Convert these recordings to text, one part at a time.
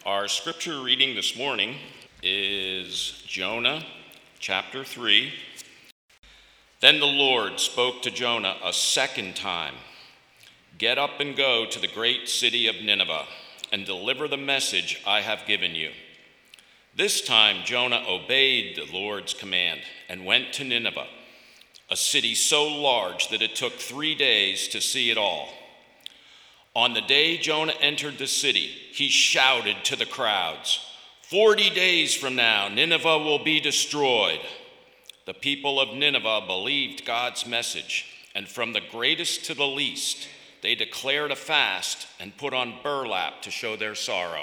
Our scripture reading this morning is Jonah chapter 3. Then the Lord spoke to Jonah a second time. Get up and go to the great city of Nineveh and deliver the message I have given you. This time Jonah obeyed the Lord's command and went to Nineveh, a city so large that it took 3 days to see it all. On the day Jonah entered the city, he shouted to the crowds, 40 days from now, Nineveh will be destroyed. The people of Nineveh believed God's message, and from the greatest to the least, they declared a fast and put on burlap to show their sorrow.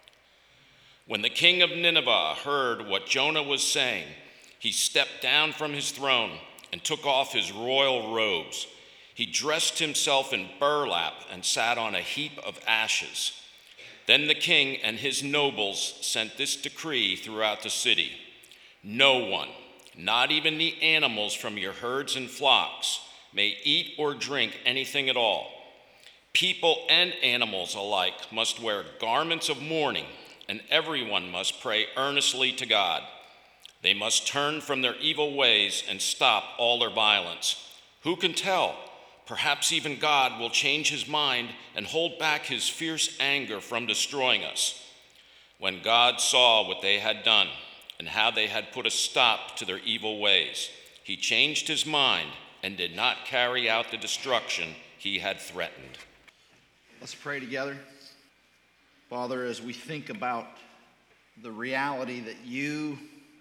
When the king of Nineveh heard what Jonah was saying, he stepped down from his throne and took off his royal robes. He dressed himself in burlap and sat on a heap of ashes. Then the king and his nobles sent this decree throughout the city. No one, not even the animals from your herds and flocks, may eat or drink anything at all. People and animals alike must wear garments of mourning, and everyone must pray earnestly to God. They must turn from their evil ways and stop all their violence. Who can tell? Perhaps even God will change his mind and hold back his fierce anger from destroying us. When God saw what they had done and how they had put a stop to their evil ways, he changed his mind and did not carry out the destruction he had threatened. Let's pray together. Father, as we think about the reality that you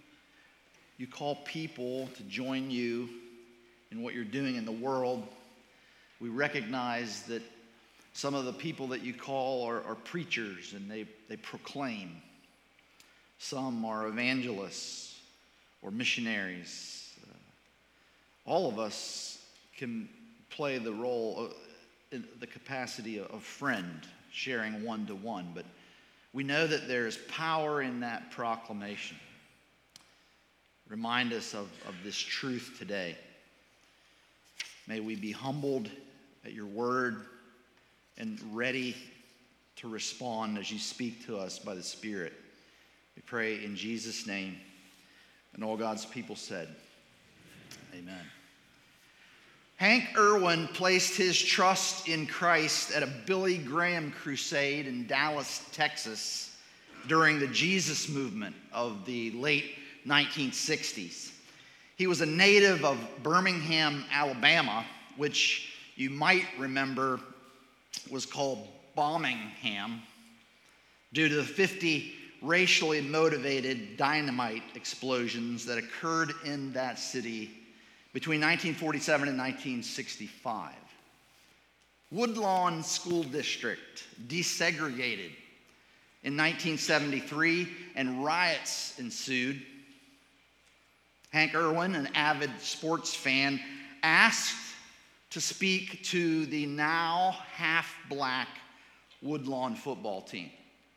call people to join you in what you're doing in the world, we recognize that some of the people that you call are preachers and they proclaim. Some are evangelists or missionaries. All of us can play the role, in the capacity of friend, sharing one-to-one. But we know that there is power in that proclamation. Remind us of this truth today. May we be humbled at your word and ready to respond as you speak to us by the Spirit. We pray in Jesus' name. And all God's people said, amen. Hank Irwin placed his trust in Christ at a Billy Graham crusade in Dallas, Texas during the Jesus movement of the late 1960s. He was a native of Birmingham, Alabama, which you might remember was called Bombingham due to the 50 racially motivated dynamite explosions that occurred in that city between 1947 and 1965. Woodlawn School District desegregated in 1973 and riots ensued. Hank Irwin, an avid sports fan, asked to speak to the now half-black Woodlawn football team.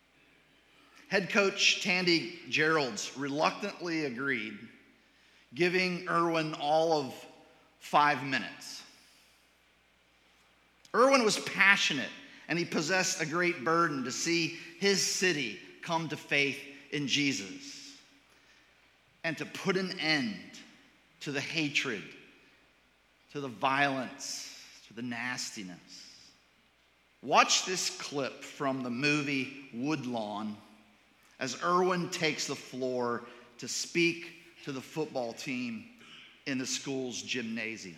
Head coach Tandy Geralds reluctantly agreed, giving Irwin all of 5 minutes. Irwin was passionate, and he possessed a great burden to see his city come to faith in Jesus and to put an end to the hatred, to the violence, to the nastiness. Watch this clip from the movie Woodlawn as Irwin takes the floor to speak to the football team in the school's gymnasium.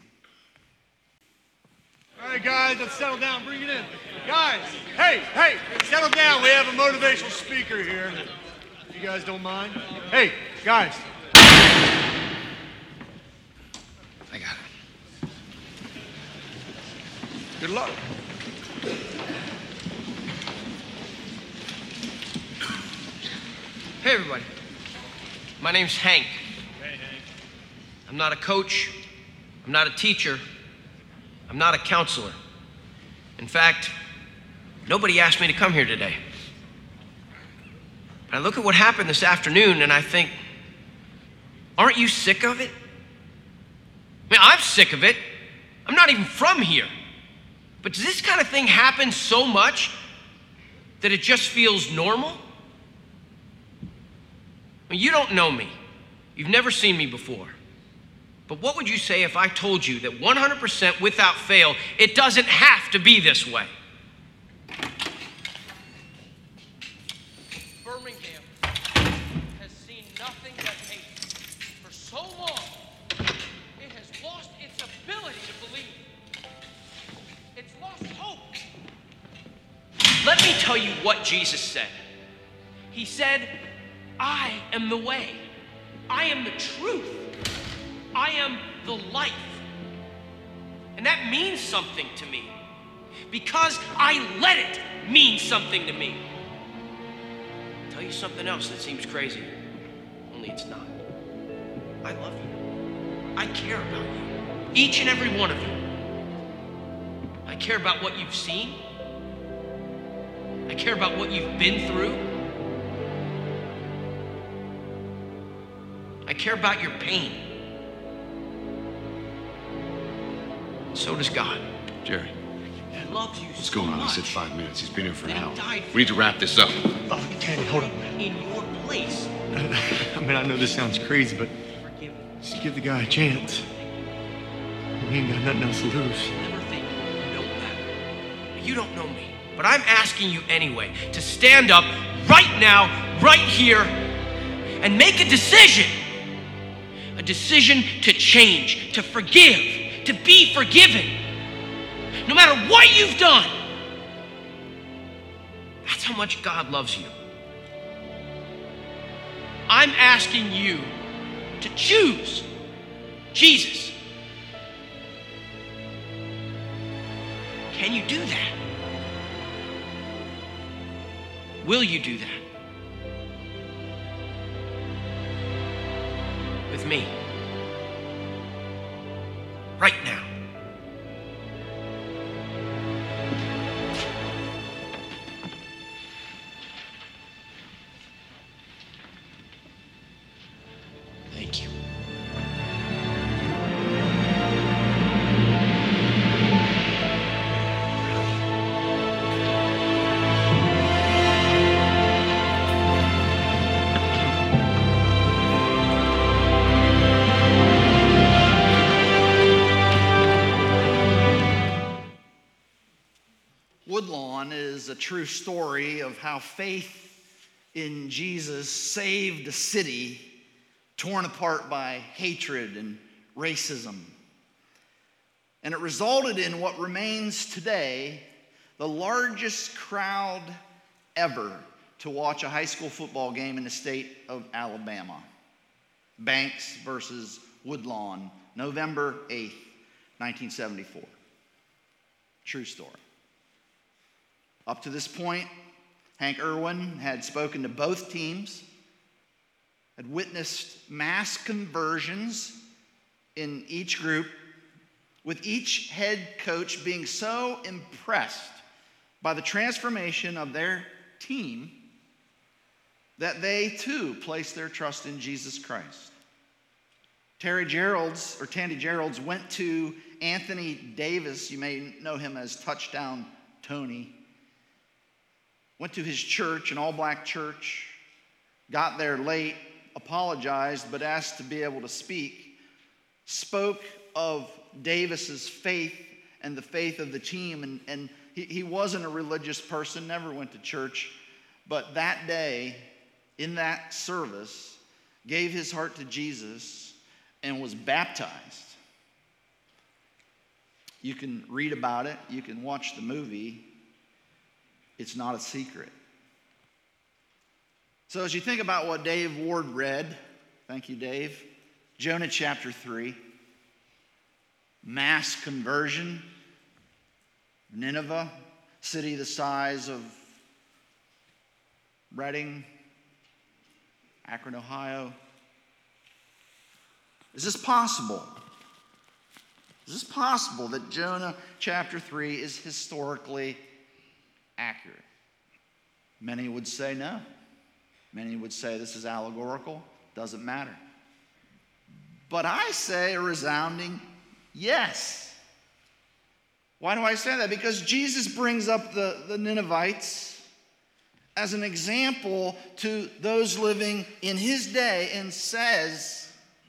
All right, guys, let's settle down. Bring it in. Guys, hey, settle down. We have a motivational speaker here. If you guys don't mind. Hey, guys. I got it. Good luck. Hey, everybody. My name's Hank. Hey, Hank. I'm not a coach. I'm not a teacher. I'm not a counselor. In fact, nobody asked me to come here today. But I look at what happened this afternoon and I think, aren't you sick of it? I mean, I'm sick of it. I'm not even from here. But does this kind of thing happen so much that it just feels normal? You don't know me. You've never seen me before. But what would you say if I told you that 100% without fail, it doesn't have to be this way? Birmingham has seen nothing but hate for so long. It has lost its ability to believe. It's lost hope. Let me tell you what Jesus said. He said, I am the way. I am the truth. I am the life. And that means something to me because I let it mean something to me. I'll tell you something else that seems crazy, only it's not. I love you. I care about you, each and every one of you. I care about what you've seen. I care about what you've been through. I care about your pain. So does God. Jerry, He loves you what's so going on? much. He said 5 minutes. He's been here for an That hour. he died for We need to wrap this up. Oh, Tanny, hold on, man. in your place. I mean, I know this sounds crazy, but Forgive me. just give the guy a chance. We ain't got nothing else to lose. Never think you know better. You don't know me, but I'm asking you anyway to stand up right now, right here, and make a decision. A decision to change, to forgive, to be forgiven. No matter what you've done. That's how much God loves you. I'm asking you to choose Jesus. Can you do that? Will you do that? With me. Right now. Thank you. Woodlawn is a true story of how faith in Jesus saved a city torn apart by hatred and racism. And it resulted in what remains today the largest crowd ever to watch a high school football game in the state of Alabama. Banks versus Woodlawn, November 8th, 1974. True story. Up to this point, Hank Irwin had spoken to both teams, had witnessed mass conversions in each group, with each head coach being so impressed by the transformation of their team that they too placed their trust in Jesus Christ. Tandy Gerald's went to Anthony Davis, you may know him as Touchdown Tony, went to his church, an all-black church, got there late, apologized, but asked to be able to speak, spoke of Davis's faith and the faith of the team, and he wasn't a religious person, never went to church, but that day, in that service, gave his heart to Jesus and was baptized. You can read about it, you can watch the movie. It's not a secret. So as you think about what Dave Ward read, thank you, Dave, Jonah chapter 3, mass conversion, Nineveh, city the size of Reading, Akron, Ohio. Is this possible? Is this possible that Jonah chapter 3 is historically accurate? Many would say no. Many would say this is allegorical, doesn't matter. But I say a resounding yes. Why do I say that? Because Jesus brings up the Ninevites as an example to those living in his day and says,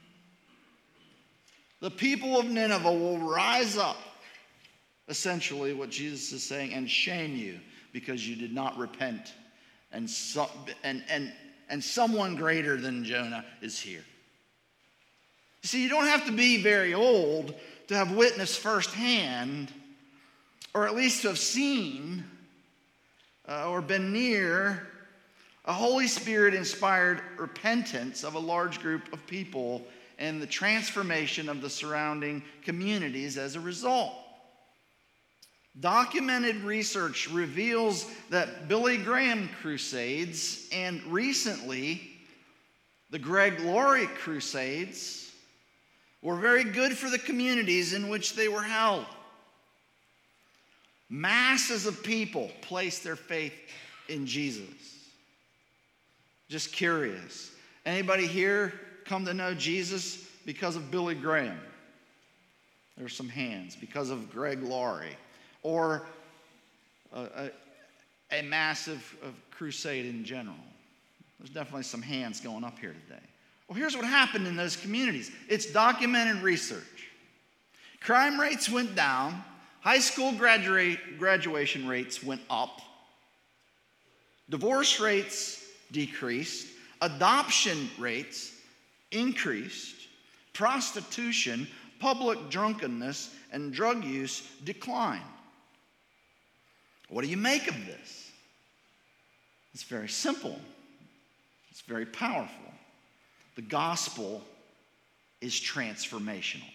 the people of Nineveh will rise up, essentially what Jesus is saying, and shame you because you did not repent. And someone greater than Jonah is here. You see, you don't have to be very old to have witnessed firsthand, or at least to have seen or been near a Holy Spirit-inspired repentance of a large group of people and the transformation of the surrounding communities as a result. Documented research reveals that Billy Graham crusades and recently the Greg Laurie crusades were very good for the communities in which they were held. Masses of people placed their faith in Jesus. Just curious. Anybody here come to know Jesus because of Billy Graham? There's some hands. Because of Greg Laurie. Or a massive crusade in general. There's definitely some hands going up here today. Well, here's what happened in those communities. It's documented research. Crime rates went down. High school graduation rates went up. Divorce rates decreased. Adoption rates increased. Prostitution, public drunkenness, and drug use declined. What do you make of this? It's very simple. It's very powerful. The gospel is transformational.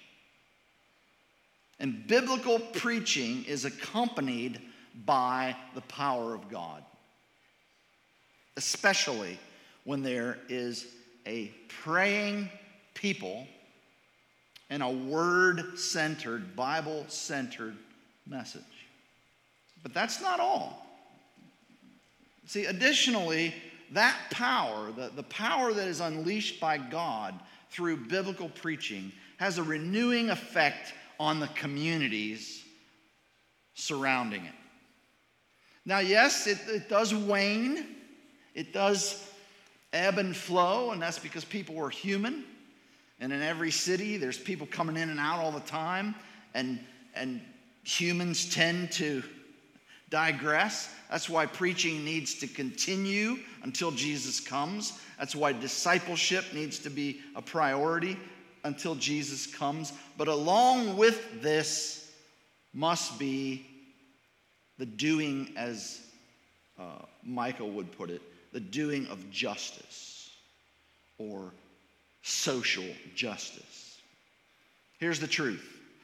And biblical preaching is accompanied by the power of God, especially when there is a praying people and a word-centered, Bible-centered message. But that's not all. See, additionally, that power, the power that is unleashed by God through biblical preaching, has a renewing effect on the communities surrounding it. Now, yes, it does wane. It does ebb and flow, and that's because people are human. And in every city, there's people coming in and out all the time, and humans tend to digress. That's why preaching needs to continue until Jesus comes. That's why discipleship needs to be a priority until Jesus comes. But along with this must be the doing, as Michael would put it, the doing of justice or social justice. Here's the truth.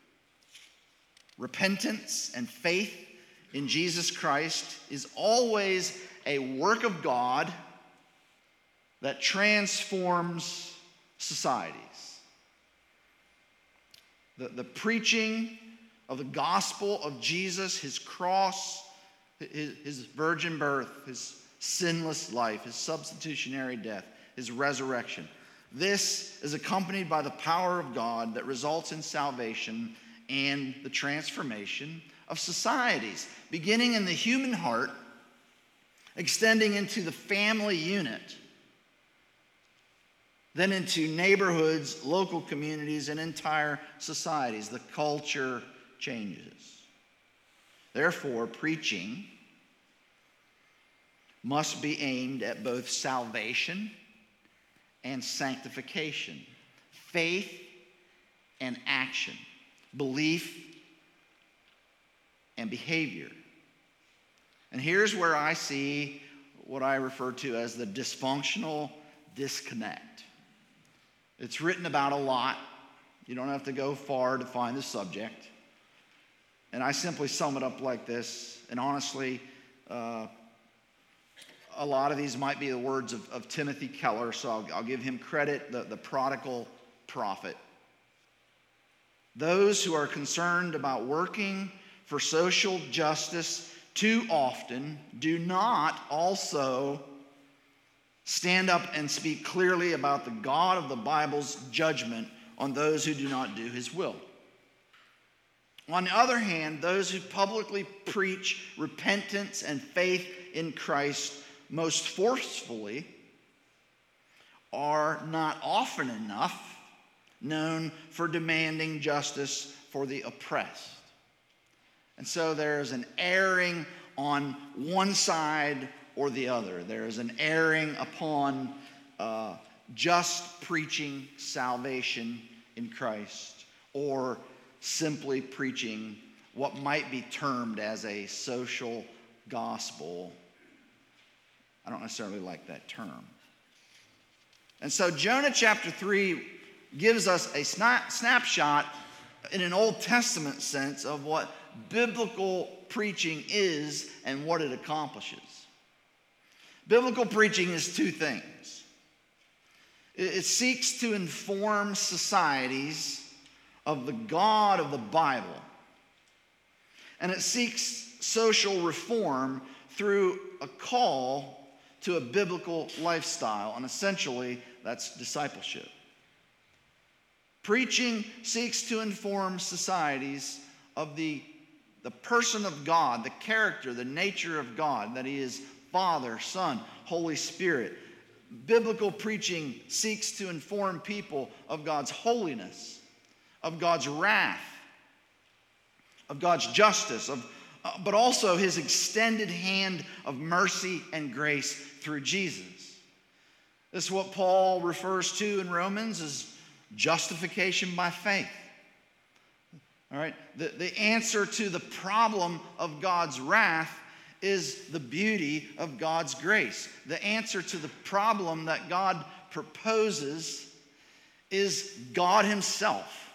Repentance and faith in Jesus Christ is always a work of God that transforms societies. The preaching of the gospel of Jesus, his cross, his virgin birth, his sinless life, his substitutionary death, his resurrection. This is accompanied by the power of God that results in salvation and the transformation of societies, beginning in the human heart, extending into the family unit, then into neighborhoods, local communities, and entire societies. The culture changes. Therefore, preaching must be aimed at both salvation and sanctification, faith and action, belief and behavior. And here's where I see what I refer to as the dysfunctional disconnect. It's written about a lot. You don't have to go far to find the subject. And I simply sum it up like this. And honestly, a lot of these might be the words of Timothy Keller, so I'll give him credit, the prodigal prophet. Those who are concerned about working for social justice too often do not also stand up and speak clearly about the God of the Bible's judgment on those who do not do his will. On the other hand, those who publicly preach repentance and faith in Christ most forcefully are not often enough known for demanding justice for the oppressed. And so there's an erring on one side or the other. There's an erring upon just preaching salvation in Christ, or simply preaching what might be termed as a social gospel. I don't necessarily like that term. And so Jonah chapter 3 gives us a snapshot in an Old Testament sense of what biblical preaching is and what it accomplishes. Biblical preaching is two things. It seeks to inform societies of the God of the Bible, and it seeks social reform through a call to a biblical lifestyle, and essentially that's discipleship. Preaching seeks to inform societies of the person of God, the character, the nature of God, that He is Father, Son, Holy Spirit. Biblical preaching seeks to inform people of God's holiness, of God's wrath, of God's justice, but also His extended hand of mercy and grace through Jesus. This is what Paul refers to in Romans as justification by faith. All right? The answer to the problem of God's wrath is the beauty of God's grace. The answer to the problem that God proposes is God Himself.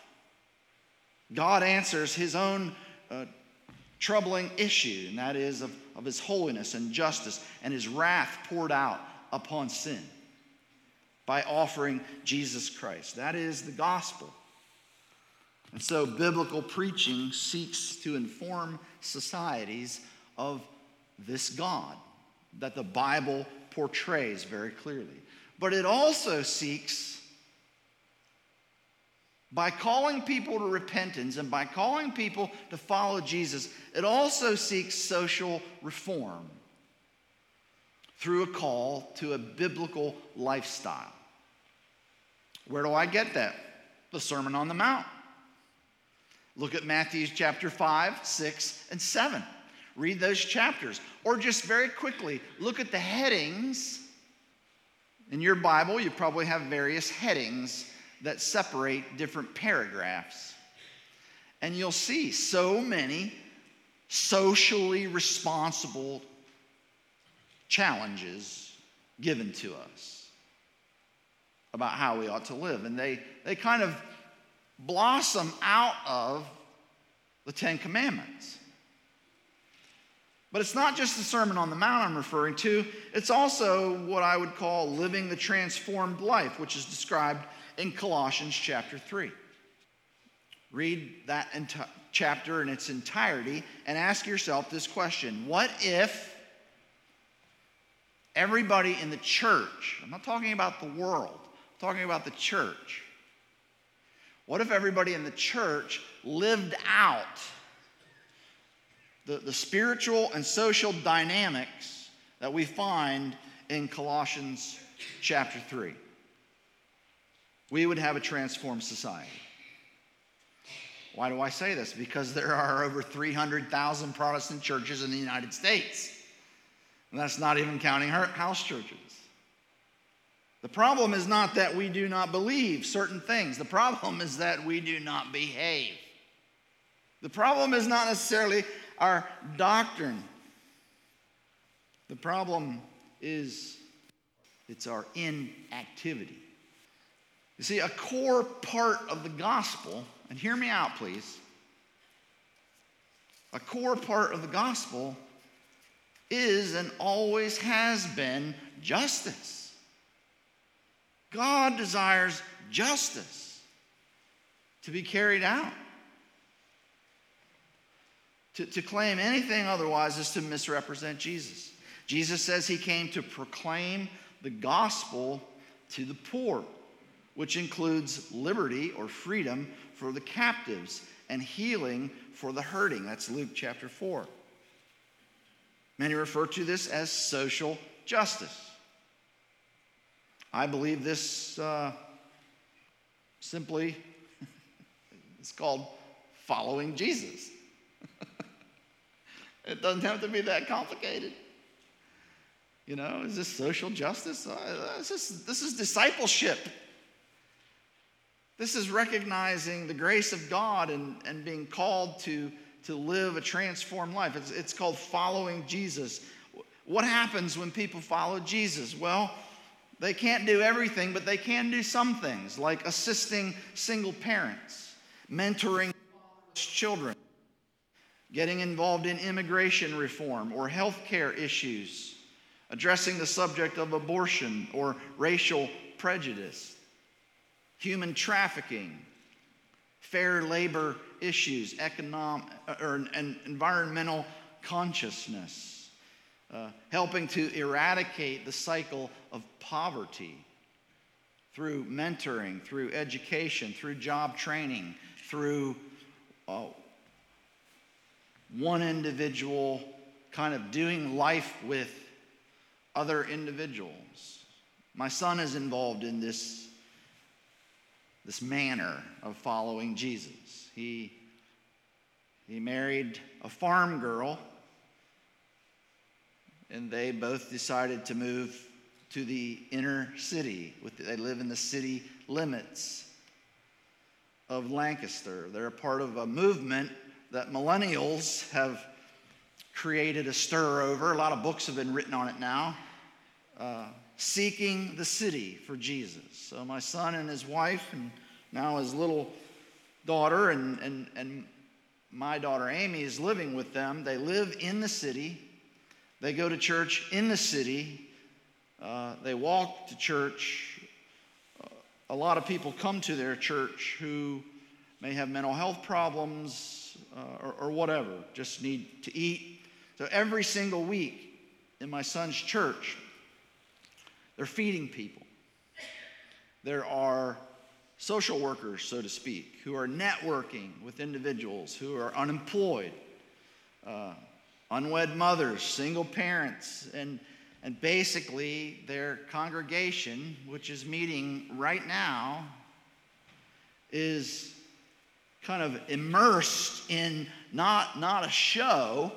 God answers His own troubling issue, and that is of His holiness and justice and His wrath poured out upon sin by offering Jesus Christ. That is the gospel. And so biblical preaching seeks to inform societies of this God that the Bible portrays very clearly. But it also seeks, by calling people to repentance and by calling people to follow Jesus, it also seeks social reform through a call to a biblical lifestyle. Where do I get that? The Sermon on the Mount. Look at Matthew chapter 5, 6, and 7. Read those chapters. Or just very quickly, look at the headings. In your Bible, you probably have various headings that separate different paragraphs. And you'll see so many socially responsible challenges given to us about how we ought to live. And they kind of blossom out of the Ten Commandments. But it's not just the Sermon on the Mount I'm referring to. It's also what I would call living the transformed life, which is described in Colossians chapter 3. Read that chapter in its entirety and ask yourself this question. What if everybody in the church, I'm not talking about the world, I'm talking about the church. What if everybody in the church lived out the spiritual and social dynamics that we find in Colossians chapter 3? We would have a transformed society. Why do I say this? Because there are over 300,000 Protestant churches in the United States. And that's not even counting house churches. The problem is not that we do not believe certain things. The problem is that we do not behave. The problem is not necessarily our doctrine. The problem is it's our inactivity. You see, a core part of the gospel, and hear me out, please. A core part of the gospel is and always has been justice. God desires justice to be carried out. To claim anything otherwise is to misrepresent Jesus. Jesus says He came to proclaim the gospel to the poor, which includes liberty or freedom for the captives and healing for the hurting. That's Luke chapter 4. Many refer to this as social justice. I believe this simply is called following Jesus. It doesn't have to be that complicated. You know, is this social justice? This is discipleship. This is recognizing the grace of God and being called to live a transformed life. It's called following Jesus. What happens when people follow Jesus? Well, they can't do everything, but they can do some things, like assisting single parents, mentoring children, getting involved in immigration reform or health care issues, addressing the subject of abortion or racial prejudice, human trafficking, fair labor issues, and environmental consciousness, helping to eradicate the cycle of poverty through mentoring, through education, through job training, through one individual kind of doing life with other individuals. My son is involved in this manner of following Jesus. He married a farm girl, and they both decided to move to the inner city. They live in the city limits of Lancaster. They're a part of a movement that millennials have created a stir over. A lot of books have been written on it now. Seeking the city for Jesus. So my son and his wife, and now his little daughter, and my daughter Amy is living with them. They live in the city. They go to church in the city. They walk to church. A lot of people come to their church who may have mental health problems or whatever, just need to eat. So every single week in my son's church, they're feeding people. There are social workers, so to speak, who are networking with individuals who are unemployed, unwed mothers, single parents, and basically their congregation, which is meeting right now, is kind of immersed in not a show,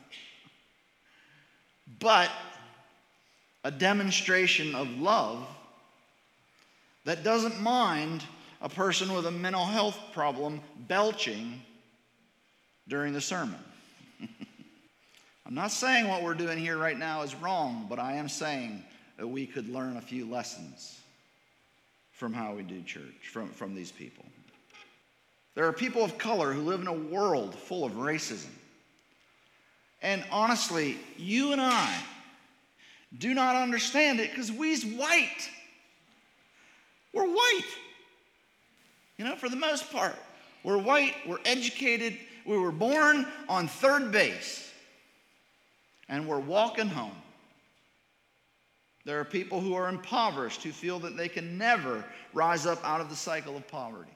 but a demonstration of love that doesn't mind a person with a mental health problem belching during the sermon. I'm not saying what we're doing here right now is wrong, but I am saying that we could learn a few lessons from how we do church, from these people. There are people of color who live in a world full of racism. And honestly, you and I do not understand it because we's white. We're white. You know, for the most part. We're white, we're educated, we were born on third base, and we're walking home. There are people who are impoverished who feel that they can never rise up out of the cycle of poverty.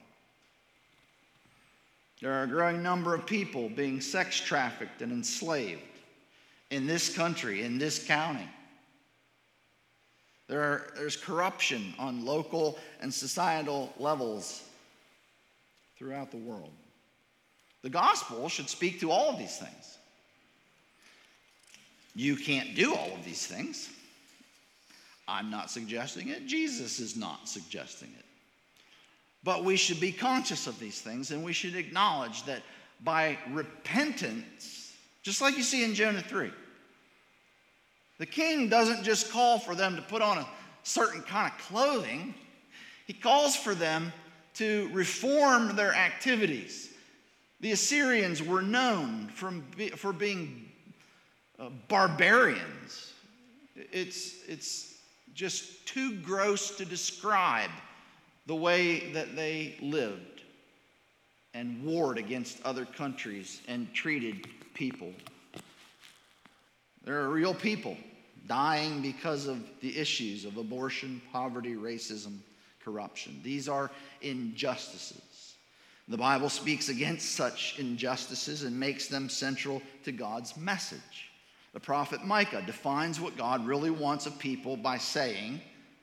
There are a growing number of people being sex trafficked and enslaved in this country, in this county. There's corruption on local and societal levels throughout the world. The gospel should speak to all of these things. You can't do all of these things. I'm not suggesting it. Jesus is not suggesting it. But we should be conscious of these things, and we should acknowledge that by repentance, just like you see in Jonah 3, the king doesn't just call for them to put on a certain kind of clothing. He calls for them to reform their activities. The Assyrians were known for being barbarians. It's just too gross to describe the way that they lived and warred against other countries and treated people. There are real people dying because of the issues of abortion, poverty, racism, corruption. These are injustices. The Bible speaks against such injustices and makes them central to God's message. The prophet Micah defines what God really wants of people by saying,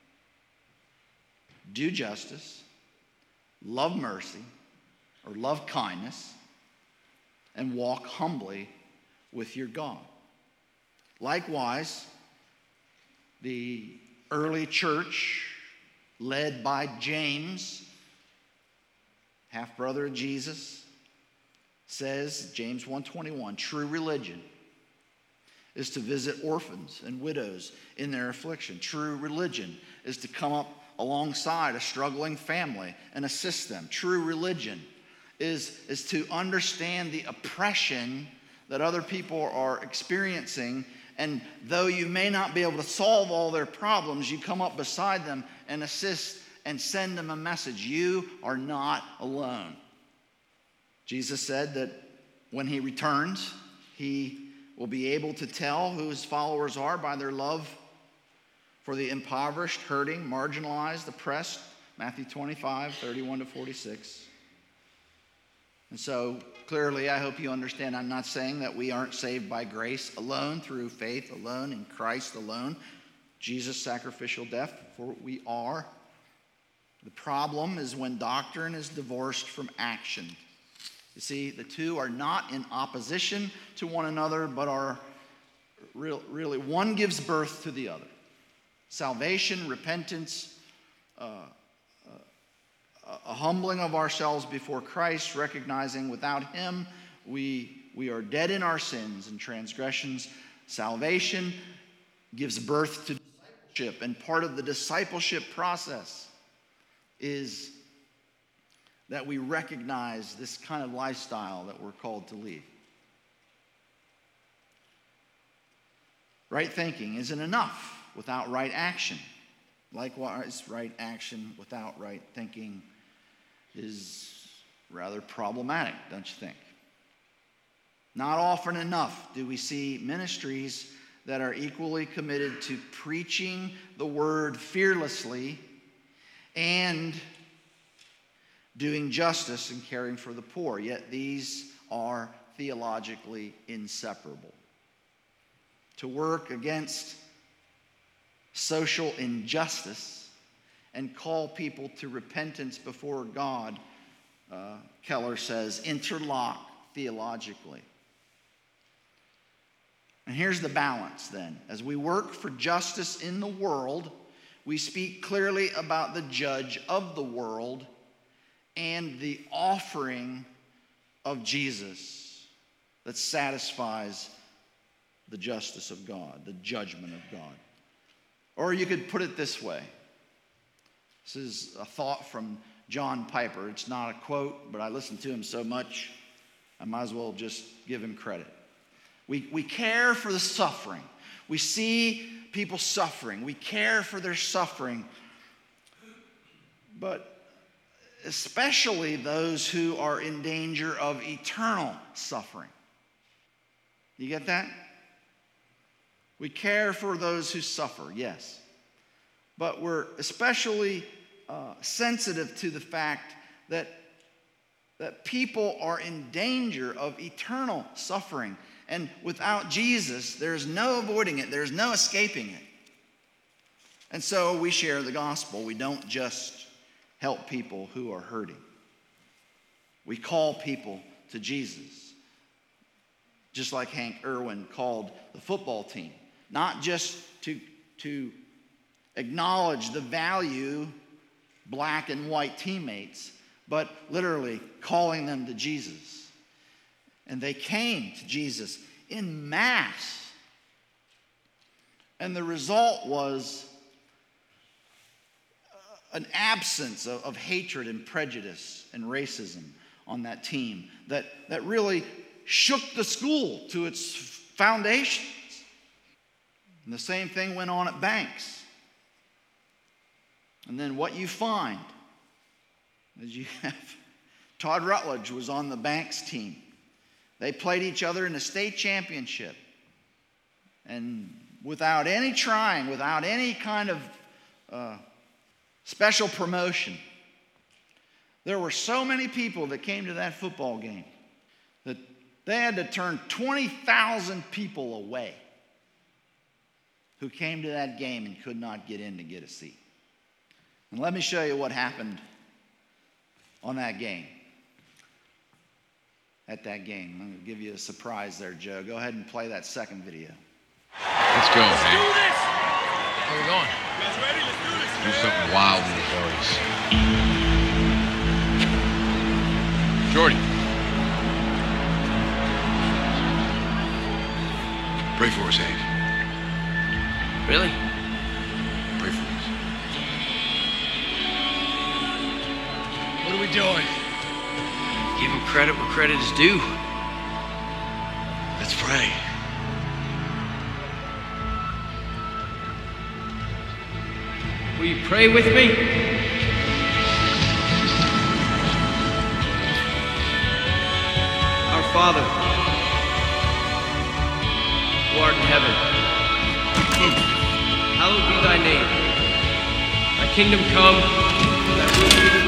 do justice, love mercy, or love kindness, and walk humbly with your God. Likewise, the early church, led by James, half-brother of Jesus, says, James 1:21, true religion is to visit orphans and widows in their affliction. True religion is to come up alongside a struggling family and assist them. True religion is to understand the oppression that other people are experiencing, and though you may not be able to solve all their problems, you come up beside them and assist and send them a message. You are not alone. Jesus said that when he returns, he will be able to tell who his followers are by their love for the impoverished, hurting, marginalized, oppressed. Matthew 25:31-46. And so clearly, I hope you understand, I'm not saying that we aren't saved by grace alone, through faith alone, in Christ alone, Jesus' sacrificial death, for we are. The problem is when doctrine is divorced from action. You see, the two are not in opposition to one another, but are really, one gives birth to the other. Salvation, repentance, a humbling of ourselves before Christ, recognizing without him we are dead in our sins and transgressions. Salvation gives birth to discipleship, and part of the discipleship process is that we recognize this kind of lifestyle that we're called to lead. Right thinking isn't enough without right action. Likewise, right action without right thinking is rather problematic, don't you think? Not often enough do we see ministries that are equally committed to preaching the word fearlessly and doing justice and caring for the poor, yet these are theologically inseparable. To work against social injustice and call people to repentance before God, Keller says, interlock theologically. And here's the balance then. As we work for justice in the world, we speak clearly about the judge of the world and the offering of Jesus that satisfies the justice of God, the judgment of God. Or you could put it this way. This is a thought from John Piper. It's not a quote, but I listen to him so much, I might as well just give him credit. We care for the suffering. We see people suffering. We care for their suffering. But especially those who are in danger of eternal suffering. You get that? We care for those who suffer, yes. But we're especially sensitive to the fact that people are in danger of eternal suffering. And without Jesus, there's no avoiding it. There's no escaping it. And so we share the gospel. We don't just help people who are hurting. We call people to Jesus. Just like Hank Irwin called the football team. Not just to acknowledge the value black and white teammates, but literally calling them to Jesus. And they came to Jesus in mass. And the result was an absence of hatred and prejudice and racism on that team that really shook the school to its foundations. And the same thing went on at Banks. And then what you find is you have Todd Rutledge was on the Banks team. They played each other in the state championship. And without any trying, without any kind of special promotion, there were so many people that came to that football game that they had to turn 20,000 people away who came to that game and could not get in to get a seat. And let me show you what happened on that game. At that game. I'm going to give you a surprise there, Joe. Go ahead and play that second video. Let's go, man. Where are we going? Do something wild with the boys. Jordy. Pray for us, Hank. Really? Pray for us. What are we doing? Give him credit where credit is due. Let's pray. Will you pray with me? Our Father, who art in heaven, hallowed be thy name. Thy kingdom come, thy will be done.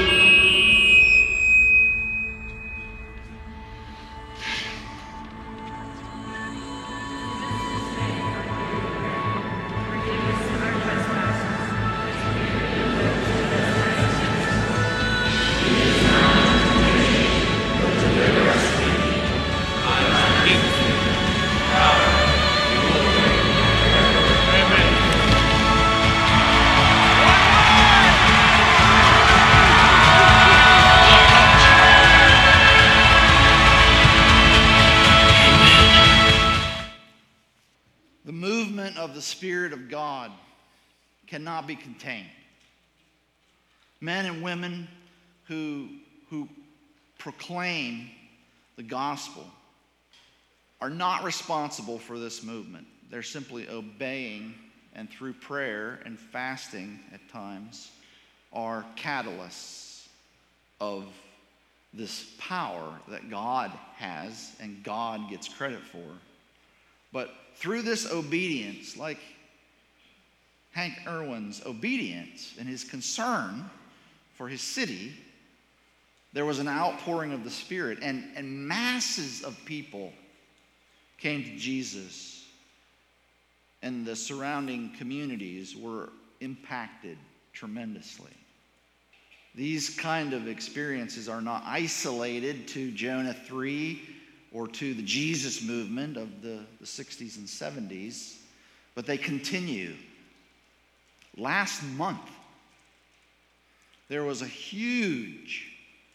Of the Spirit of God cannot be contained. Men and women who proclaim the gospel are not responsible for this movement. They're simply obeying, and through prayer and fasting at times are catalysts of this power that God has and God gets credit for. But through this obedience, like Hank Irwin's obedience and his concern for his city, there was an outpouring of the Spirit, and masses of people came to Jesus, and the surrounding communities were impacted tremendously. These kind of experiences are not isolated to Jonah 3 or to the Jesus movement of the 60s and 70s, but they continue. Last month, there was a huge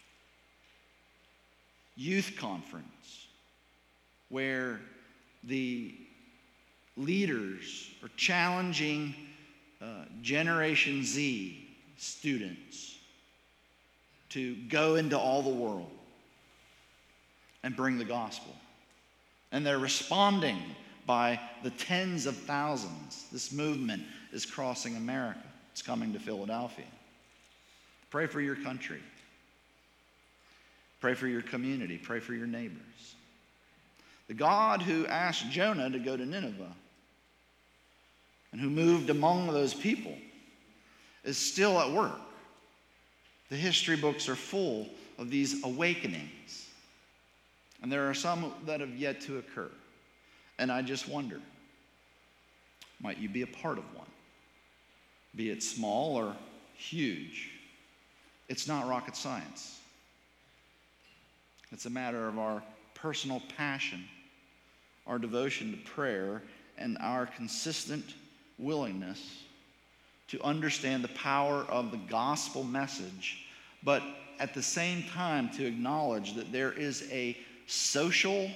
youth conference where the leaders are challenging Generation Z students to go into all the world and bring the gospel. And they're responding by the tens of thousands. This movement is crossing America. It's coming to Philadelphia. Pray for your country. Pray for your community. Pray for your neighbors. The God who asked Jonah to go to Nineveh and who moved among those people is still at work. The history books are full of these awakenings. And there are some that have yet to occur. And I just wonder, might you be a part of one? Be it small or huge. It's not rocket science. It's a matter of our personal passion, our devotion to prayer, and our consistent willingness to understand the power of the gospel message, but at the same time to acknowledge that there is a social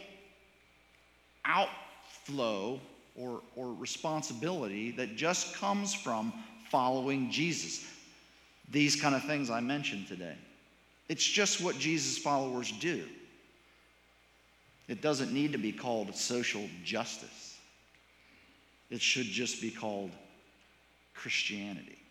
outflow or responsibility that just comes from following Jesus. These kind of things I mentioned today. It's just what Jesus followers do. It doesn't need to be called social justice. It should just be called Christianity.